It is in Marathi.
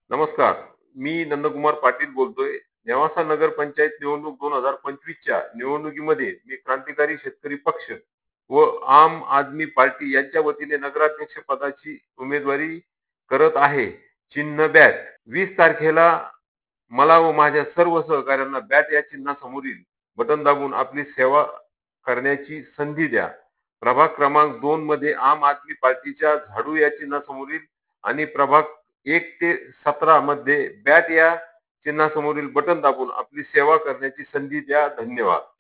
नमस्कार. मी नंदकुमार पाटील बोलतोय. नेवासा नगर पंचायत निवडणूक 2025च्या निवडणुकीमध्ये मी क्रांतिकारी शेतकरी पक्ष व आम आदमी पार्टी यांच्या वतीने नगराध्यक्ष पदाची उमेदवारी करत आहे. चिन्ह बॅट. 20 तारखेला मला व माझ्या सर्व सहकाऱ्यांना बॅट या चिन्हासमोरील बटन दाबून आपली सेवा करण्याची संधी द्या. प्रभाग क्रमांक 2 मध्ये आम आदमी पार्टीच्या झाडू या चिन्हासमोरील आणि प्रभाग 1 ते 17 मध्ये बॅट या चिन्हासमोरील बटन दाबून आपली सेवा करण्याची संधी द्या. धन्यवाद.